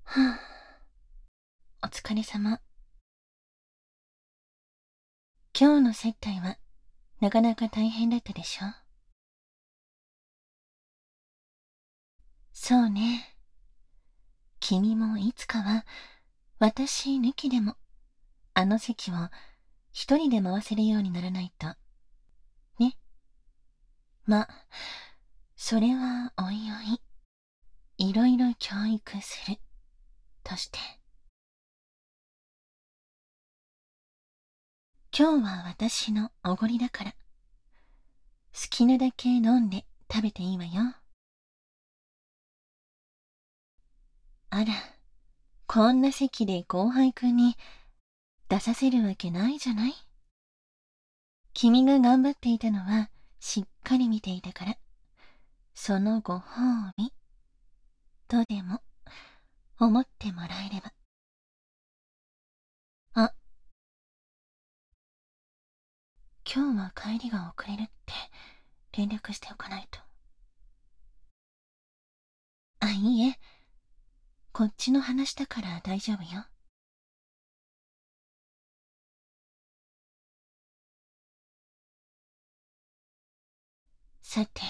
はあ、お疲れ様。今日の接待はなかなか大変だったでしょ？そうね。君もいつかは私抜きでもあの席を一人で回せるようにならないと。ね。ま、それはおいおい、いろいろ教育するとして。今日は私のおごりだから、好きなだけ飲んで食べていいわよ。あら、こんな席で後輩くんに出させるわけないじゃない。君が頑張っていたのはしっかり見ていたから、そのご褒美とでも思ってもらえれば。あ、今日は帰りが遅れるって連絡しておかないと。あ、いいえ、こっちの話だから大丈夫よ。さて、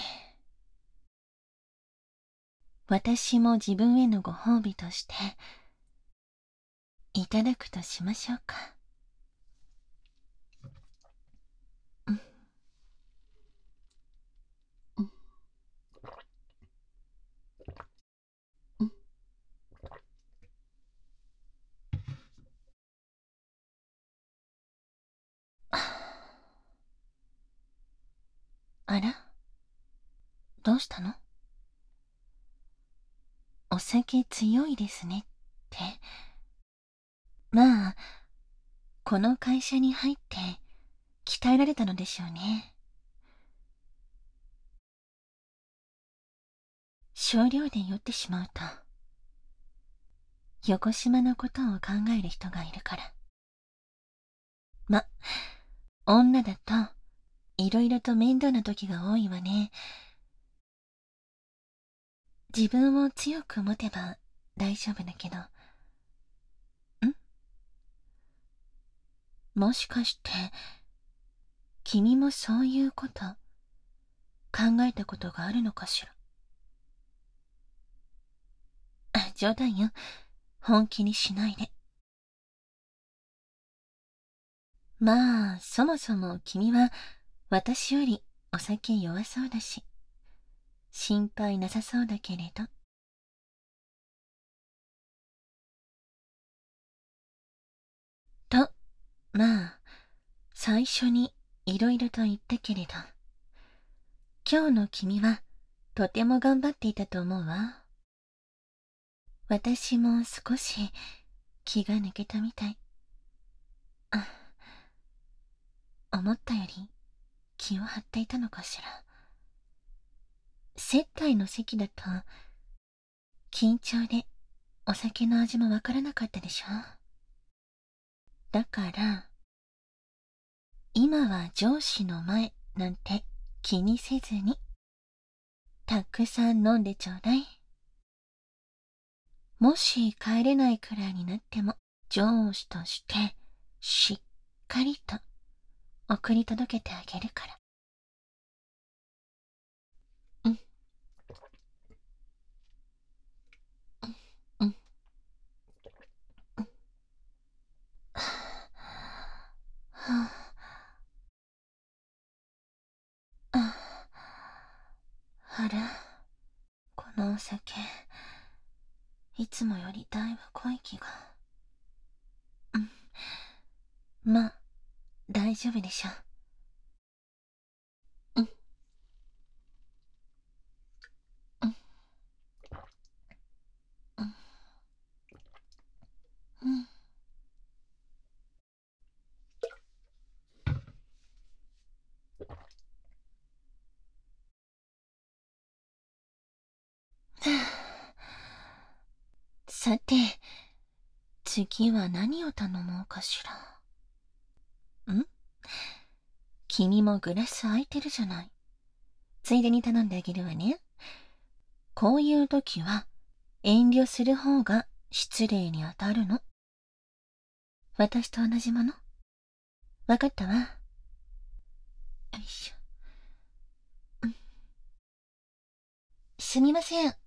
私も自分へのご褒美としていただくとしましょうか。うん、うん、うん。あら、どうしたの？お酒強いですねって。まあ、この会社に入って鍛えられたのでしょうね。少量で酔ってしまうと、横島のことを考える人がいるから。ま、女だと、いろいろと面倒な時が多いわね。自分を強く持てば大丈夫だけど。もしかして、君もそういうこと考えたことがあるのかしら。あ、冗談よ。本気にしないで。まあ、そもそも君は私よりお酒弱そうだし、心配なさそうだけれど。と、まあ、最初にいろいろと言ったけれど、今日の君はとても頑張っていたと思うわ。私も少し気が抜けたみたい。あ、思ったより気を張っていたのかしら。接待の席だと緊張でお酒の味もわからなかったでしょ。だから今は上司の前なんて気にせずにたくさん飲んでちょうだい。もし帰れないくらいになっても上司としてしっかりと送り届けてあげるから。うん、うん、うん。はあ、あら、このお酒、いつもよりだいぶ濃い気が。うん、まあ、大丈夫でしょう。うん、うん、うん、うん。さて、次は何を頼もうかしら。君もグラス空いてるじゃない。ついでに頼んであげるわね。こういう時は遠慮する方が失礼にあたるの。私と同じもの。わかったわ。よいしょ。すみません。